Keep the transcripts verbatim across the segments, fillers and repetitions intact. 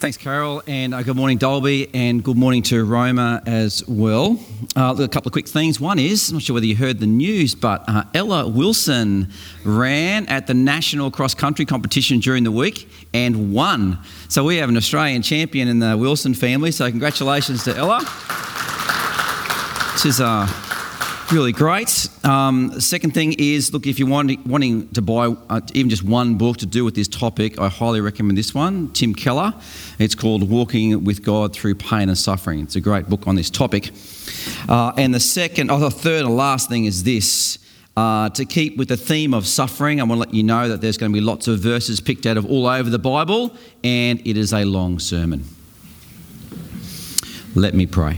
Thanks, Carol, and uh, good morning, Dolby, and good morning to Roma as well. Uh, a couple of quick things. One is, I'm not sure whether you heard the news, but uh, Ella Wilson ran at the national cross-country competition during the week and won. So we have an Australian champion in the Wilson family, so congratulations to Ella. This is uh, really great. Um, second thing is, look, if you're wanting, wanting to buy uh, even just one book to do with this topic, I highly recommend this one, Tim Keller. It's called Walking with God Through Pain and Suffering. It's a great book on this topic. Uh, and the second, or the third and last thing is this. Uh, to keep with the theme of suffering, I want to let you know that there's going to be lots of verses picked out of all over the Bible, and it is a long sermon. Let me pray.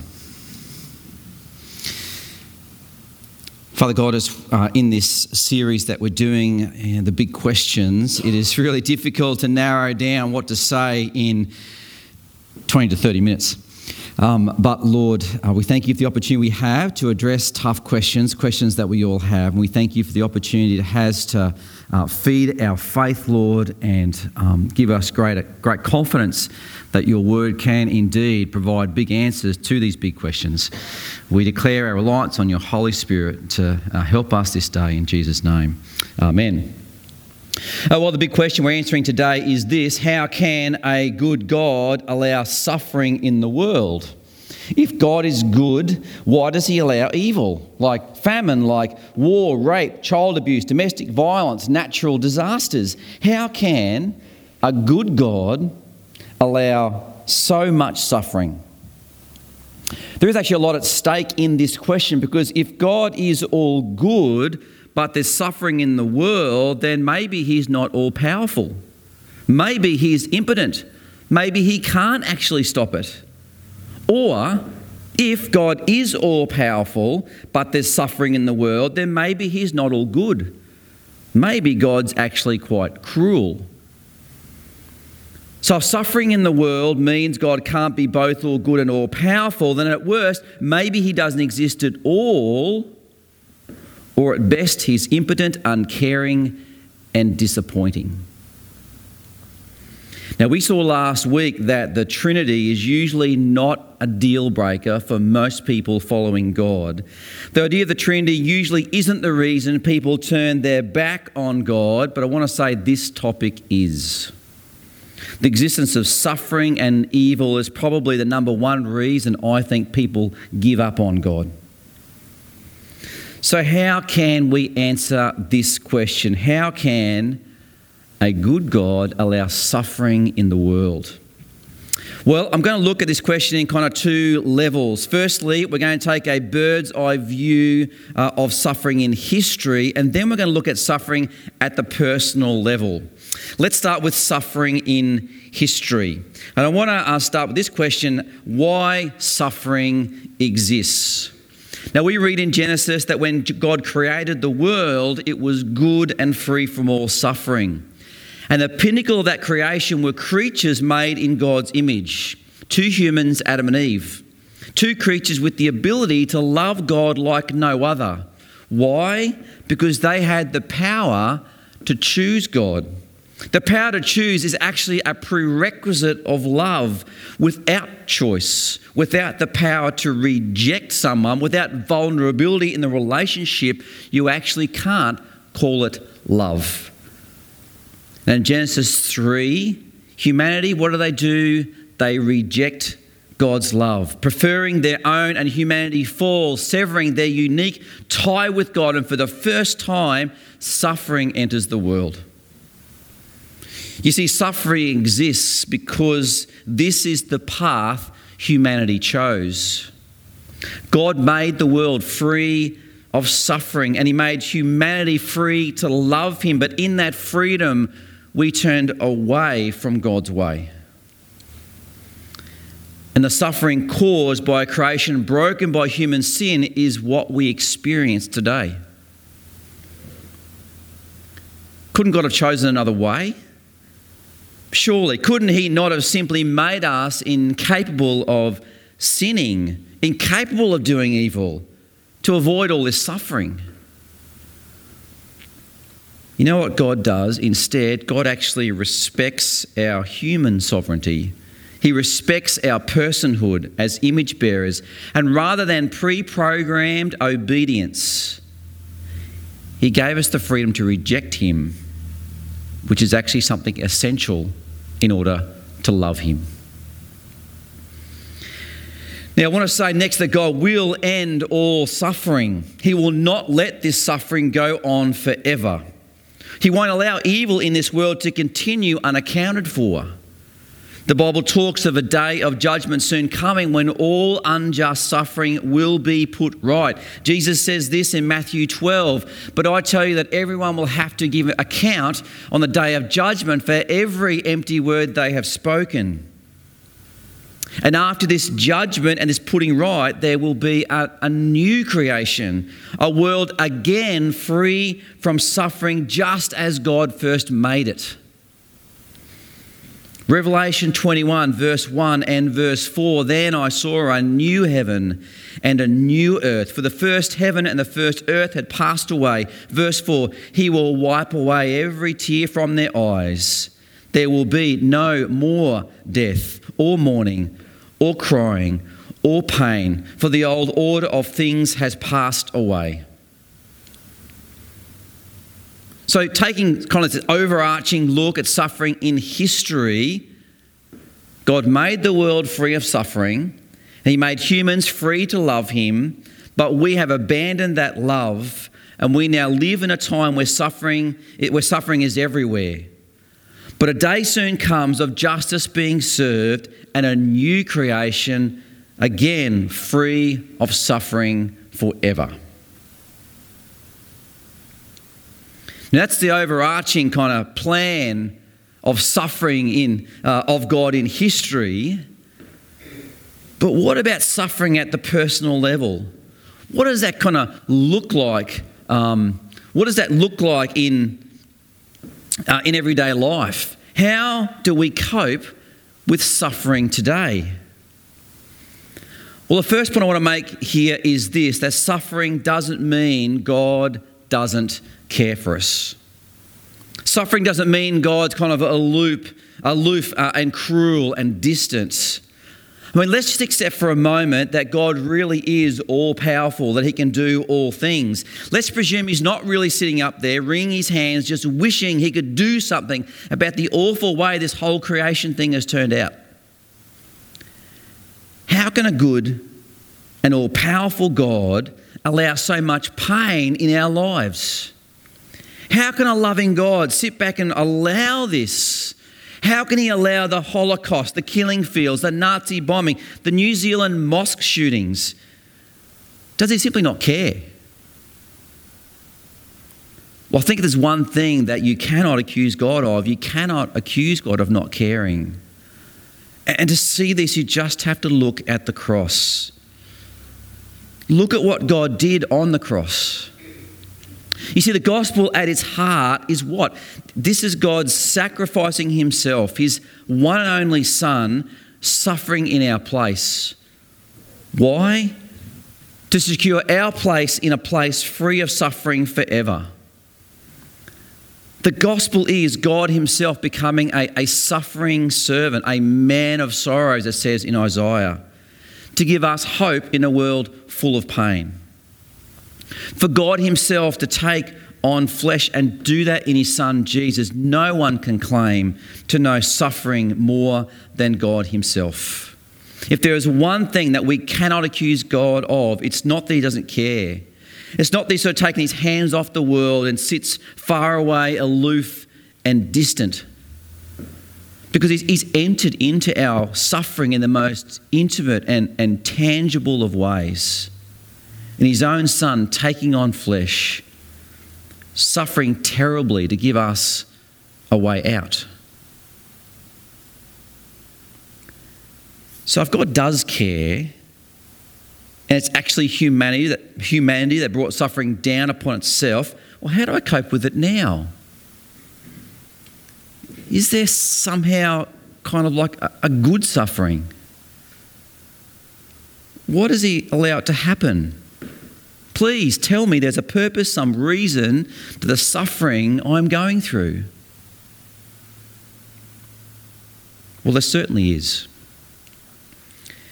Father God, as uh, in this series that we're doing, uh, the big questions, it is really difficult to narrow down what to say in twenty to thirty minutes. Um, but Lord, uh, we thank you for the opportunity we have to address tough questions, questions that we all have. And we thank you for the opportunity it has to uh, feed our faith, Lord, and um, give us great, great confidence that your word can indeed provide big answers to these big questions. We declare our reliance on your Holy Spirit to uh, help us this day in Jesus' name. Amen. Uh, well, the big question we're answering today is this: how can a good God allow suffering in the world? If God is good, why does he allow evil, like famine, like war, rape, child abuse, domestic violence, natural disasters? How can a good God allow so much suffering? There is actually a lot at stake in this question, because if God is all good, but there's suffering in the world, then maybe he's not all powerful. Maybe he's impotent. Maybe he can't actually stop it. Or if God is all powerful, but there's suffering in the world, then maybe he's not all good. Maybe God's actually quite cruel. So if suffering in the world means God can't be both all good and all powerful, then at worst, maybe he doesn't exist at all, or at best, he's impotent, uncaring, and disappointing. Now, we saw last week that the Trinity is usually not a deal breaker for most people following God. The idea of the Trinity usually isn't the reason people turn their back on God, but I want to say this topic is. The existence of suffering and evil is probably the number one reason I think people give up on God. So how can we answer this question? How can a good God allow suffering in the world? Well, I'm going to look at this question in kind of two levels. Firstly, we're going to take a bird's eye view uh, of suffering in history, and then we're going to look at suffering at the personal level. Let's start with suffering in history. And I want to uh, start with this question: why suffering exists? Now, we read in Genesis that when God created the world, it was good and free from all suffering. And the pinnacle of that creation were creatures made in God's image. Two humans, Adam and Eve. Two creatures with the ability to love God like no other. Why? Because they had the power to choose God. The power to choose is actually a prerequisite of love. Without choice, without the power to reject someone, without vulnerability in the relationship, you actually can't call it love. And in Genesis three, humanity, what do they do? They reject God's love, preferring their own, and humanity falls, severing their unique tie with God. And for the first time, suffering enters the world. You see, suffering exists because this is the path humanity chose. God made the world free of suffering, and he made humanity free to love him. But in that freedom, we turned away from God's way. And the suffering caused by a creation broken by human sin is what we experience today. Couldn't God have chosen another way? Surely, couldn't he not have simply made us incapable of sinning, incapable of doing evil, to avoid all this suffering? You know what God does? Instead, God actually respects our human sovereignty. He He respects our personhood as image bearers, and rather than pre-programmed obedience, he gave us the freedom to reject him, which is actually something essential in order to love him. Now, I want to say next that God will end all suffering. He will not let this suffering go on forever. He won't allow evil in this world to continue unaccounted for. The Bible talks of a day of judgment soon coming when all unjust suffering will be put right. Jesus says this in Matthew twelve, "But I tell you that everyone will have to give account on the day of judgment for every empty word they have spoken. And after this judgment and this putting right, there will be a, a new creation, a world again free from suffering, just as God first made it." Revelation twenty-one, verse one and verse four, "Then I saw a new heaven and a new earth, for the first heaven and the first earth had passed away." Verse four, "He will wipe away every tear from their eyes. There will be no more death or mourning or crying or pain, for the old order of things has passed away." So taking kind of this overarching look at suffering in history, God made the world free of suffering. He made humans free to love him, but we have abandoned that love, and we now live in a time where suffering, where suffering is everywhere. But a day soon comes of justice being served and a new creation, again free of suffering forever. Now, that's the overarching kind of plan of suffering in uh, of God in history. But what about suffering at the personal level? What does that kind of look like? Um, what does that look like in uh, in everyday life? How do we cope with suffering today? Well, the first point I want to make here is this: that suffering doesn't mean God doesn't care for us. Suffering doesn't mean God's kind of aloof, aloof uh, and cruel and distant. I mean, let's just accept for a moment that God really is all-powerful, that he can do all things. Let's presume he's not really sitting up there wringing his hands, just wishing he could do something about the awful way this whole creation thing has turned out. How can a good and all-powerful God allow so much pain in our lives? How can a loving God sit back and allow this? How can he allow the Holocaust, the killing fields, the Nazi bombing, the New Zealand mosque shootings? Does he simply not care? Well, I think there's one thing that you cannot accuse God of. You cannot accuse God of not caring. And to see this, you just have to look at the cross. Look at what God did on the cross. You see, the gospel at its heart is what? This is God sacrificing himself, his one and only Son, suffering in our place. Why? To secure our place in a place free of suffering forever. The gospel is God himself becoming a, a suffering servant, a man of sorrows, it says in Isaiah, to give us hope in a world full of pain. For God himself to take on flesh and do that in his Son Jesus, no one can claim to know suffering more than God himself. If there is one thing that we cannot accuse God of, it's not that he doesn't care. It's not that he's sort of taking his hands off the world and sits far away, aloof and distant. Because he's, he's entered into our suffering in the most intimate and, and tangible of ways. In his own Son taking on flesh, suffering terribly to give us a way out. So if God does care, and it's actually humanity that, humanity that brought suffering down upon itself, well, how do I cope with it now? Is there somehow kind of like a, a good suffering? What does he allow it to happen? Please tell me there's a purpose, some reason to the suffering I'm going through. Well, there certainly is.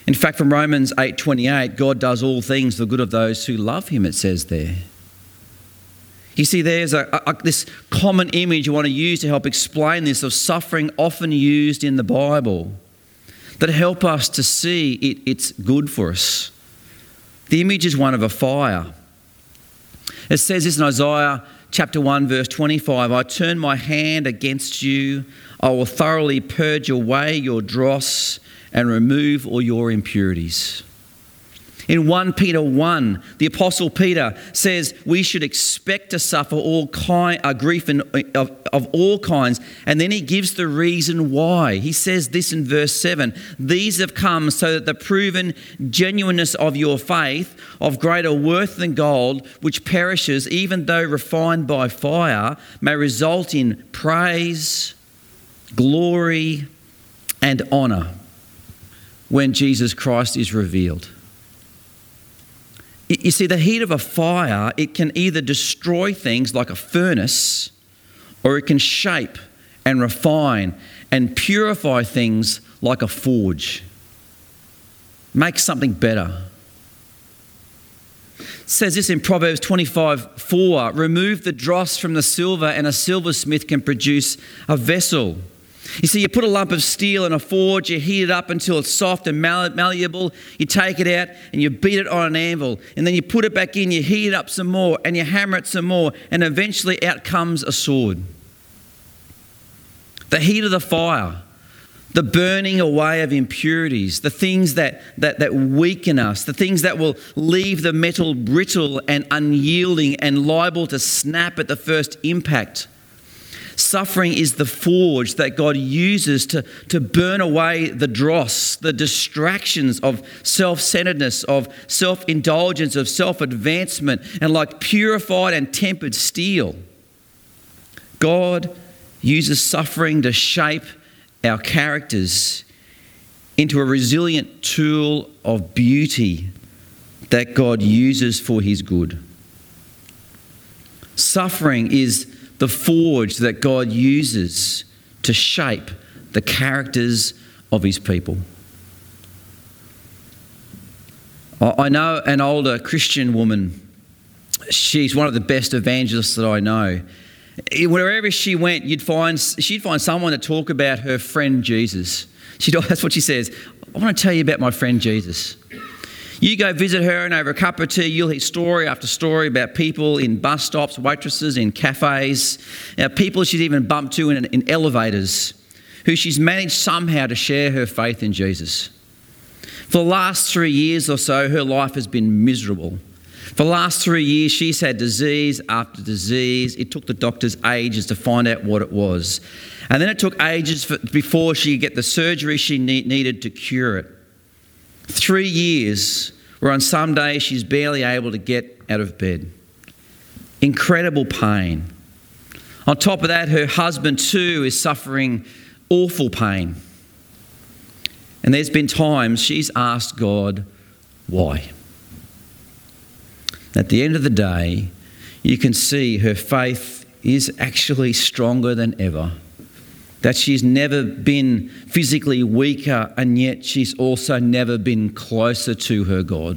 In fact, from Romans eight twenty-eight, God does all things for the good of those who love him, it says there. You see, there's a, a, this common image I want to use to help explain this of suffering often used in the Bible that help us to see it, it's good for us. The image is one of a fire. It says this in Isaiah chapter one, verse twenty-five, I turn my hand against you. I will thoroughly purge away your dross and remove all your impurities. In First Peter one, the Apostle Peter says we should expect to suffer all kind, uh, grief and, of, of all kinds. And then he gives the reason why. He says this in verse seven, these have come so that the proven genuineness of your faith, of greater worth than gold, which perishes even though refined by fire, may result in praise, glory, and honour when Jesus Christ is revealed. You see, the heat of a fire, it can either destroy things like a furnace, or it can shape and refine and purify things like a forge. Make something better. It says this in Proverbs twenty-five four, remove the dross from the silver and a silversmith can produce a vessel. You see, you put a lump of steel in a forge, you heat it up until it's soft and malleable, you take it out and you beat it on an anvil, and then you put it back in, you heat it up some more and you hammer it some more, and eventually out comes a sword. The heat of the fire, the burning away of impurities, the things that, that, that weaken us, the things that will leave the metal brittle and unyielding and liable to snap at the first impact. Suffering is the forge that God uses to, to burn away the dross, the distractions of self-centeredness, of self-indulgence, of self-advancement, and like purified and tempered steel. God uses suffering to shape our characters into a resilient tool of beauty that God uses for his good. Suffering is the forge that God uses to shape the characters of his people. I know an older Christian woman. She's one of the best evangelists that I know. Wherever she went, you'd find she'd find someone to talk about her friend Jesus. She, that's what she says. I want to tell you about my friend Jesus. You go visit her and over a cup of tea, you'll hear story after story about people in bus stops, waitresses in cafes, you know, people she's even bumped to in, in elevators, who she's managed somehow to share her faith in Jesus. For the last three years or so, her life has been miserable. For the last three years, she's had disease after disease. It took the doctors ages to find out what it was. And then it took ages for, before she could get the surgery she need, needed to cure it. Three years where on some days she's barely able to get out of bed. Incredible pain. On top of that, her husband too is suffering awful pain. And there's been times she's asked God, why? At the end of the day, you can see her faith is actually stronger than ever. That she's never been physically weaker, and yet she's also never been closer to her God.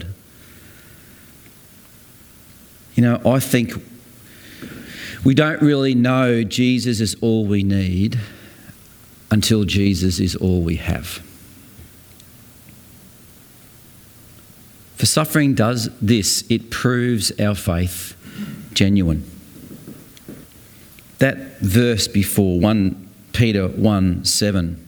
You know, I think we don't really know Jesus is all we need until Jesus is all we have. For suffering does this, it proves our faith genuine. That verse before, First Peter one seven,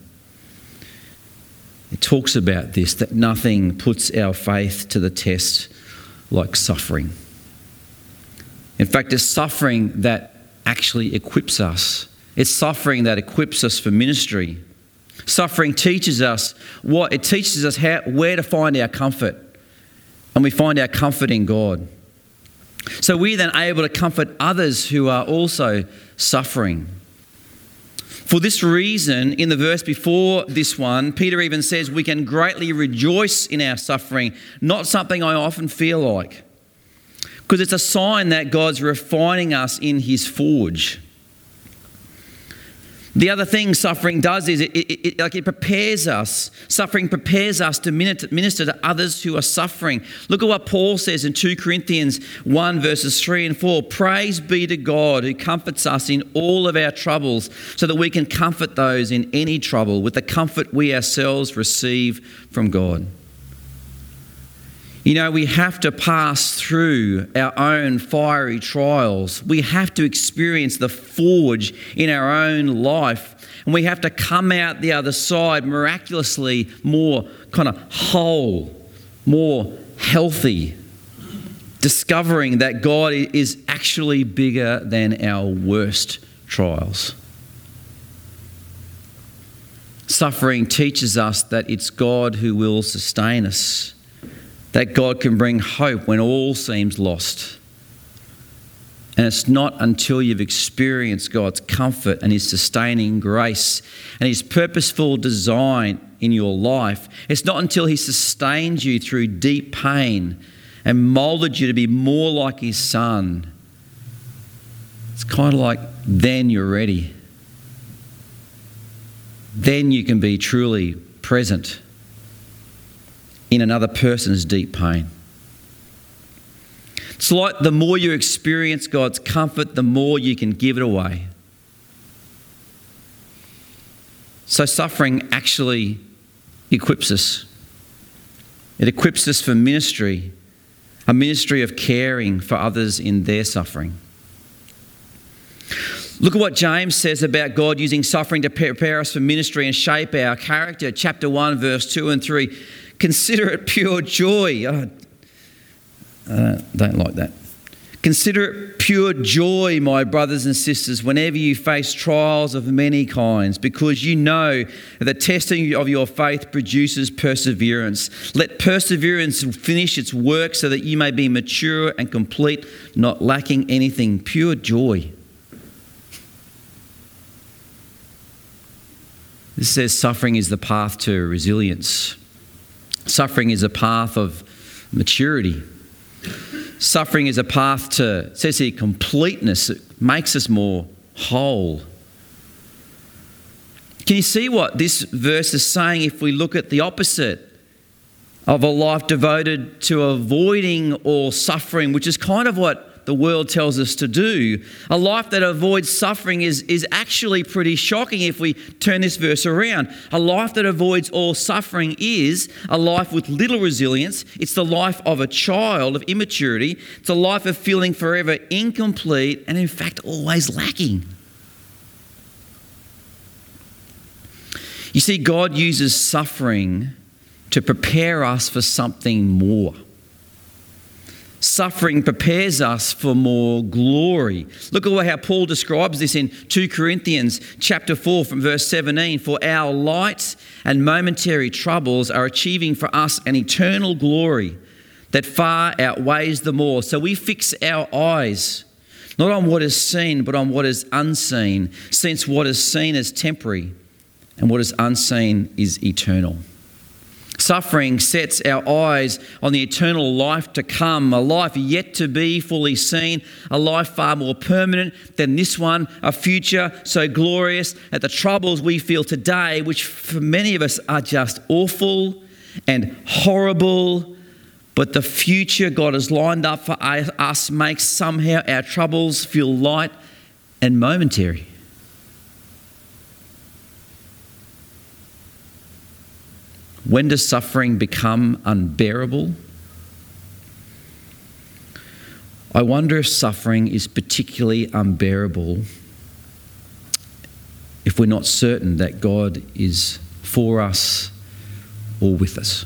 it talks about this, that nothing puts our faith to the test like suffering. In fact, it's suffering that actually equips us. It's suffering that equips us for ministry. Suffering teaches us what it teaches us how where to find our comfort. And we find our comfort in God. So we're then able to comfort others who are also suffering. For this reason, in the verse before this one, Peter even says we can greatly rejoice in our suffering, not something I often feel like. Because it's a sign that God's refining us in his forge. The other thing suffering does is it, it, it, like it prepares us. Suffering prepares us to minister to others who are suffering. Look at what Paul says in Second Corinthians one verses three and four. Praise be to God who comforts us in all of our troubles so that we can comfort those in any trouble with the comfort we ourselves receive from God. You know, we have to pass through our own fiery trials. We have to experience the forge in our own life. And we have to come out the other side miraculously more kind of whole, more healthy, discovering that God is actually bigger than our worst trials. Suffering teaches us that it's God who will sustain us. That God can bring hope when all seems lost. And it's not until you've experienced God's comfort and His sustaining grace and His purposeful design in your life, it's not until He sustained you through deep pain and moulded you to be more like His Son. It's kind of like then you're ready. Then you can be truly present in another person's deep pain. It's like the more you experience God's comfort, the more you can give it away. So suffering actually equips us. It equips us for ministry, a ministry of caring for others in their suffering. Look at what James says about God using suffering to prepare us for ministry and shape our character. Chapter one, verse two and three. Consider it pure joy. Oh, I don't like that. Consider it pure joy, my brothers and sisters, whenever you face trials of many kinds, because you know that the testing of your faith produces perseverance. Let perseverance finish its work so that you may be mature and complete, not lacking anything. Pure joy. This says suffering is the path to resilience. Suffering is a path of maturity. Suffering is a path to, it says here, completeness. It makes us more whole. Can you see what this verse is saying if we look at the opposite of a life devoted to avoiding all suffering, which is kind of what the world tells us to do? A life that avoids suffering is, is actually pretty shocking if we turn this verse around. A life that avoids all suffering is a life with little resilience. It's the life of a child of immaturity. It's a life of feeling forever incomplete and in fact always lacking. You see, God uses suffering to prepare us for something more. Suffering prepares us for more glory. Look at how Paul describes this in Second Corinthians chapter four from verse seventeen. For our light and momentary troubles are achieving for us an eternal glory that far outweighs them all. So we fix our eyes not on what is seen, but on what is unseen, since what is seen is temporary and what is unseen is eternal. Suffering sets our eyes on the eternal life to come, a life yet to be fully seen, a life far more permanent than this one, a future so glorious that the troubles we feel today, which for many of us are just awful and horrible, but the future God has lined up for us makes somehow our troubles feel light and momentary. When does suffering become unbearable? I wonder if suffering is particularly unbearable if we're not certain that God is for us or with us.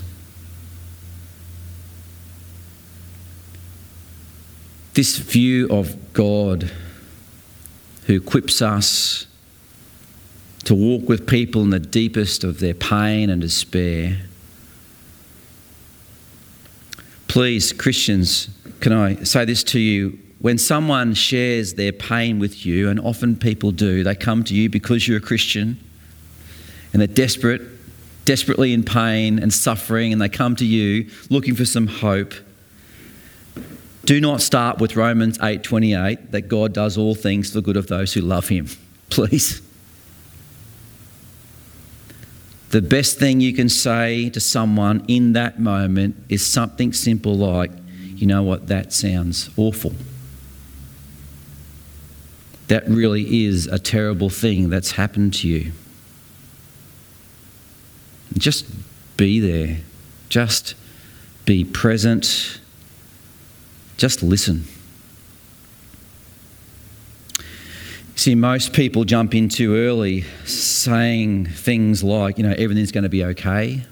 This view of God who equips us to walk with people in the deepest of their pain and despair. Please, Christians, can I say this to you? When someone shares their pain with you, and often people do, they come to you because you're a Christian and they're desperate, desperately in pain and suffering, and they come to you looking for some hope. Do not start with Romans eight twenty-eight, that God does all things for the good of those who love him. Please. the best thing you can say to someone in that moment is something simple like, you know what, that sounds awful. That really is a terrible thing that's happened to you. Just be there. Just be present. Just listen. See, most people jump in too early saying things like, you know, everything's going to be okay.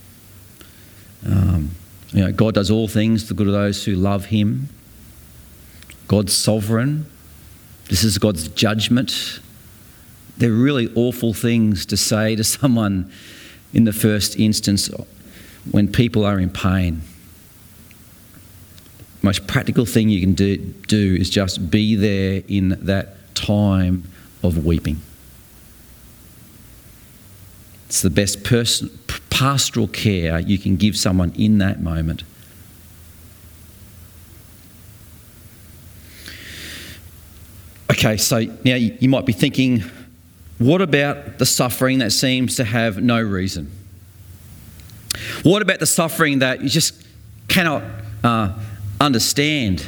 Um, you know, God does all things for the good of those who love him. God's sovereign. This is God's judgment. They're really awful things to say to someone in the first instance when people are in pain. The most practical thing you can do, do is just be there in that time of weeping. It's the best person, pastoral care you can give someone in that moment. Okay, so now you might be thinking, what about the suffering that seems to have no reason? What about the suffering that you just cannot uh, understand?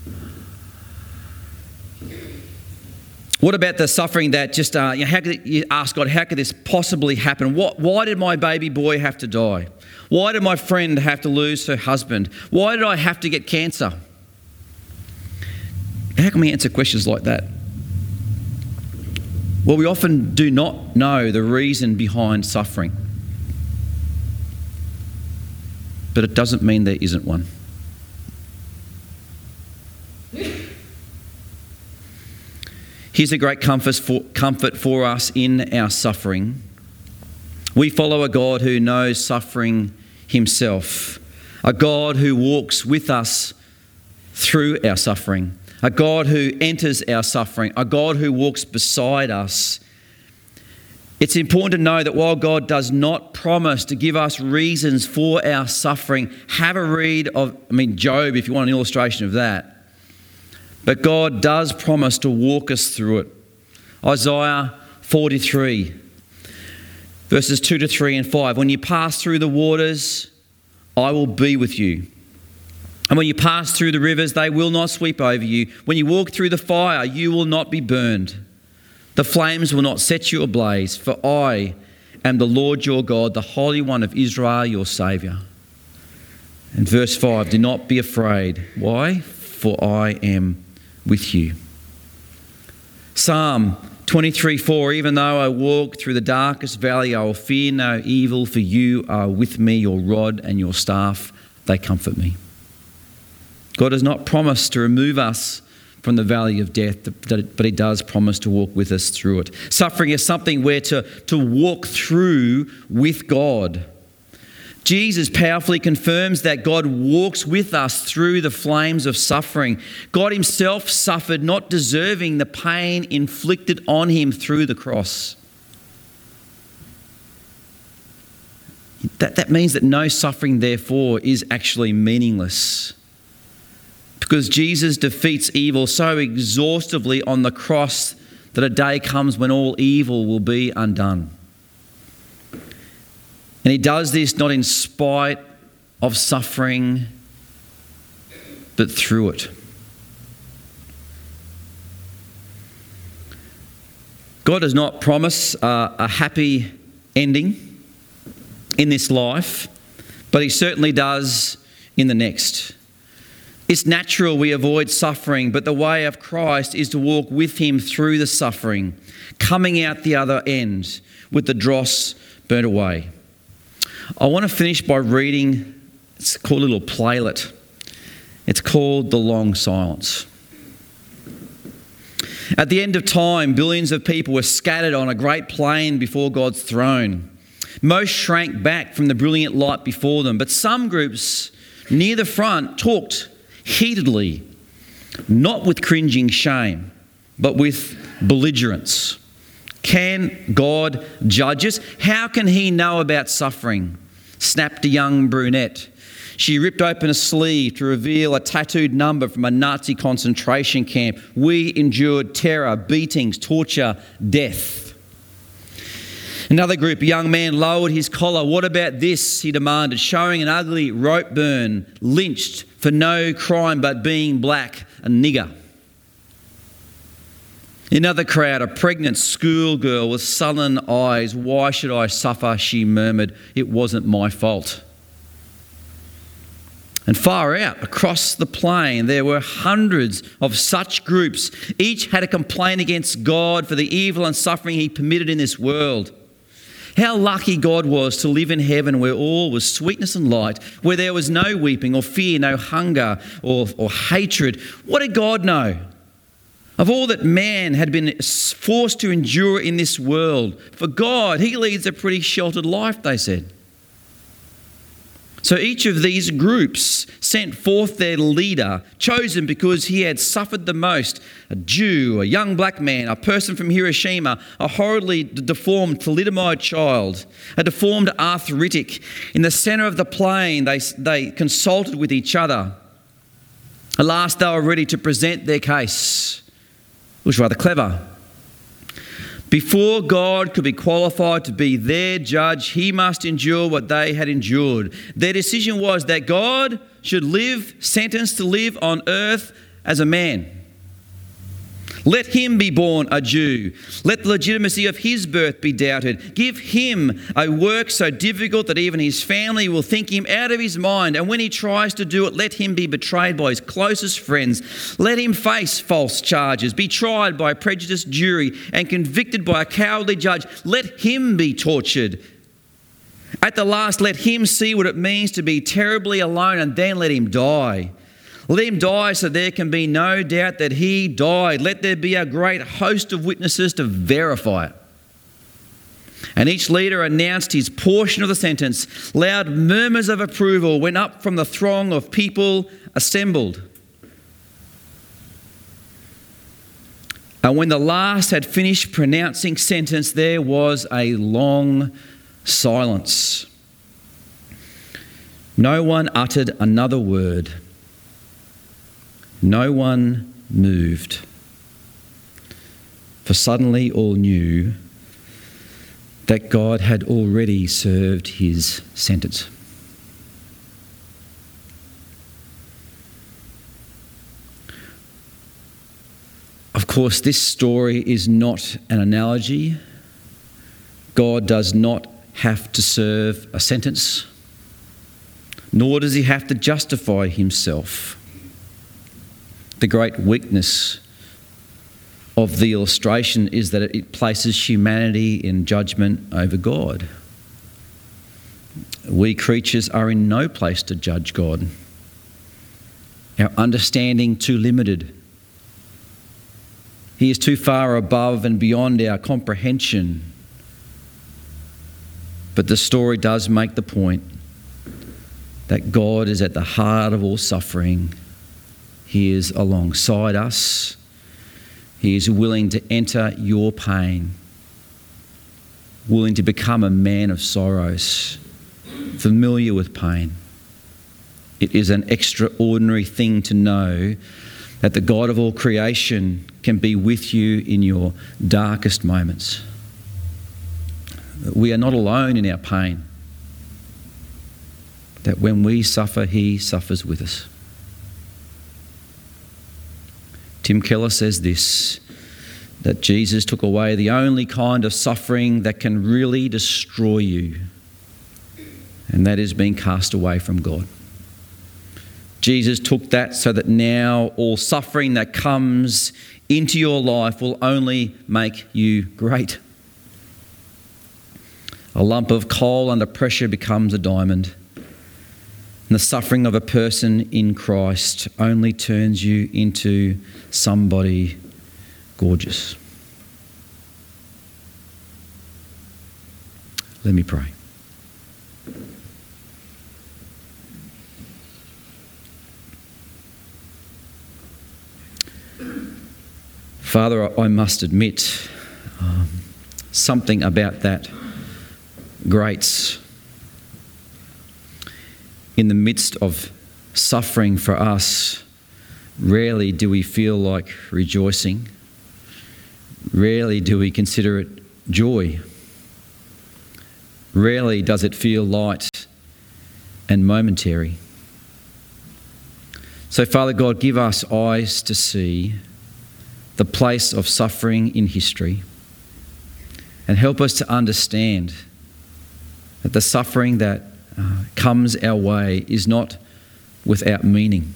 What about the suffering that just, uh, you know, how could you ask God, how could this possibly happen? What, why did my baby boy have to die? Why did my friend have to lose her husband? Why did I have to get cancer? How can we answer questions like that? Well, we often do not know the reason behind suffering. But it doesn't mean there isn't one. Here's a great comfort for, comfort for us in our suffering. We follow a God who knows suffering himself, a God who walks with us through our suffering, a God who enters our suffering, a God who walks beside us. It's important to know that while God does not promise to give us reasons for our suffering, have a read of, I mean, Job, if you want an illustration of that. But God does promise to walk us through it. Isaiah forty-three, verses two to three and five. When you pass through the waters, I will be with you. And when you pass through the rivers, they will not sweep over you. When you walk through the fire, you will not be burned. The flames will not set you ablaze, for I am the Lord your God, the Holy One of Israel, your Saviour. And verse five, do not be afraid. Why? For I am with you. Psalm twenty-three four, even though I walk through the darkest valley, I will fear no evil, for you are with me, your rod and your staff, they comfort me. God has not promised to remove us from the valley of death, but he does promise to walk with us through it. Suffering is something we're to, to walk through with God. Jesus powerfully confirms that God walks with us through the flames of suffering. God himself suffered, not deserving the pain inflicted on him through the cross. That, that means that no suffering, therefore, is actually meaningless. Because Jesus defeats evil so exhaustively on the cross that a day comes when all evil will be undone. And he does this not in spite of suffering, but through it. God does not promise uh, a happy ending in this life, but he certainly does in the next. It's natural we avoid suffering, but the way of Christ is to walk with him through the suffering, coming out the other end with the dross burnt away. I want to finish by reading, it's called a little playlet. It's called The Long Silence. At the end of time, billions of people were scattered on a great plain before God's throne. Most shrank back from the brilliant light before them, but some groups near the front talked heatedly, not with cringing shame, but with belligerence. Can God judge us? How can he know about suffering? Snapped a young brunette. She ripped open a sleeve to reveal a tattooed number from a Nazi concentration camp. We endured terror, beatings, torture, death. Another group, a young man lowered his collar. "What about this?" he demanded, showing an ugly rope burn, lynched for no crime but being black, a nigger. In another crowd, a pregnant schoolgirl with sullen eyes. "Why should I suffer?" she murmured. "It wasn't my fault." And far out across the plain, there were hundreds of such groups. Each had a complaint against God for the evil and suffering he permitted in this world. How lucky God was to live in heaven where all was sweetness and light, where there was no weeping or fear, no hunger or, or hatred. What did God know? Of all that man had been forced to endure in this world, for God, he leads a pretty sheltered life, they said. So each of these groups sent forth their leader, chosen because he had suffered the most. A Jew, a young black man, a person from Hiroshima, a horribly deformed thalidomide child, a deformed arthritic. In the centre of the plain, they, they consulted with each other. At last, they were ready to present their case. It was rather clever. Before God could be qualified to be their judge, he must endure what they had endured. Their decision was that God should live, sentenced to live on earth as a man. Let him be born a Jew. Let the legitimacy of his birth be doubted. Give him a work so difficult that even his family will think him out of his mind. And when he tries to do it, let him be betrayed by his closest friends. Let him face false charges, be tried by a prejudiced jury and convicted by a cowardly judge. Let him be tortured. At the last, let him see what it means to be terribly alone, and then let him die. Let him die so there can be no doubt that he died. Let there be a great host of witnesses to verify it. And each leader announced his portion of the sentence. Loud murmurs of approval went up from the throng of people assembled. And when the last had finished pronouncing sentence, there was a long silence. No one uttered another word. No one moved, for suddenly all knew that God had already served his sentence. Of course, this story is not an analogy. God does not have to serve a sentence, nor does he have to justify himself. The great weakness of the illustration is that it places humanity in judgment over God. We creatures are in no place to judge God. Our understanding too limited. He is too far above and beyond our comprehension. But the story does make the point that God is at the heart of all suffering. He is alongside us. He is willing to enter your pain, willing to become a man of sorrows, familiar with pain. It is an extraordinary thing to know that the God of all creation can be with you in your darkest moments. We are not alone in our pain. That when we suffer, he suffers with us. Tim Keller says this, that Jesus took away the only kind of suffering that can really destroy you, and that is being cast away from God. Jesus took that so that now all suffering that comes into your life will only make you great. A lump of coal under pressure becomes a diamond. And the suffering of a person in Christ only turns you into somebody gorgeous. Let me pray. Father, I must admit um, something about that grates. In the midst of suffering for us, rarely do we feel like rejoicing. Rarely do we consider it joy. Rarely does it feel light and momentary. So, Father God, give us eyes to see the place of suffering in history, and help us to understand that the suffering that uh, comes our way is not without meaning.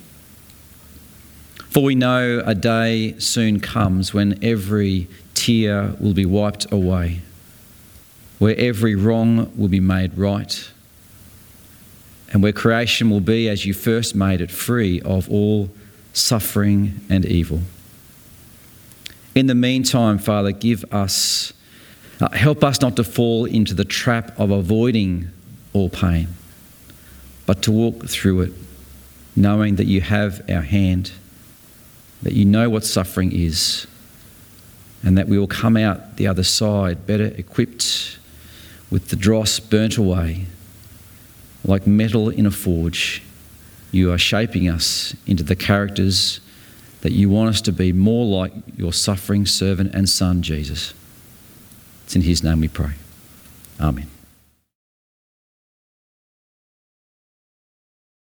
For we know a day soon comes when every tear will be wiped away, where every wrong will be made right, and where creation will be as you first made it, free of all suffering and evil. In the meantime, Father, give us, uh, help us not to fall into the trap of avoiding all pain, but to walk through it, knowing that you have our hand, that you know what suffering is, and that we will come out the other side better equipped, with the dross burnt away. Like metal in a forge, you are shaping us into the characters that you want us to be, more like your suffering servant and son, Jesus. It's in his name we pray. Amen.